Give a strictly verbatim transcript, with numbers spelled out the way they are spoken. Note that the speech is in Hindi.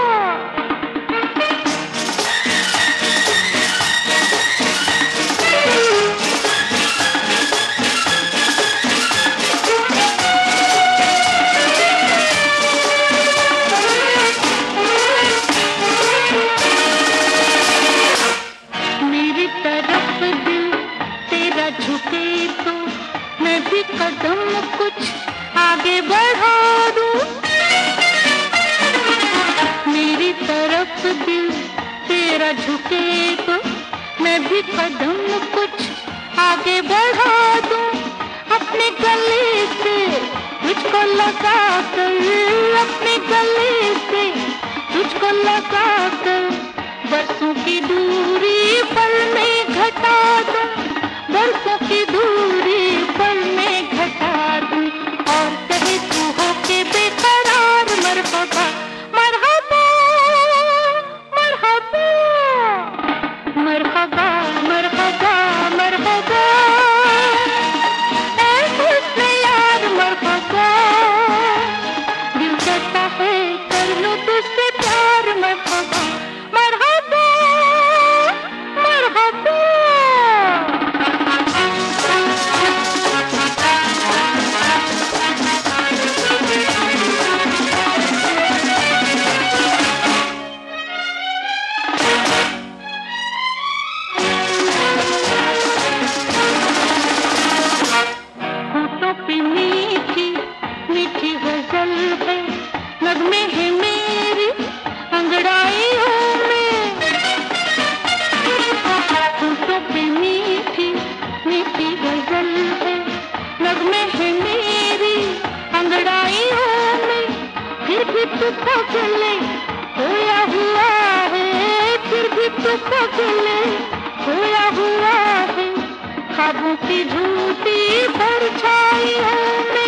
झुके तो मैं भी कदम कुछ आगे बढ़ा दूं। मेरी तरफ दिल तेरा झुके तो मैं भी कदम कुछ आगे बढ़ा दूं। अपने गले से तुझको लगा कर, अपने गले से तुझको लगा कर बरसों की दूरी पल में घटा दूं। बरसों की दूरी पल में घटा दूं और कहे तू हो के बेकरार मरहबा मरहबा मरहबा मरहबा मरहबा मरहबा ऐ हुस्न यार मरहबा। दिल कहता है कर लो तुझसे प्यार मरहबा मरहबा मरहबा। मीठी गजल है नगमे है मेरी अंगड़ाइयों में, होठों पे मीठी मीठी गजल है नगमे है मेरी अंगड़ाइयों में। फिर भी तू पगले खोया हुआ है, फिर भी तू पगले खोया हुआ है ख्वाबों की झूठी परछाइयों में।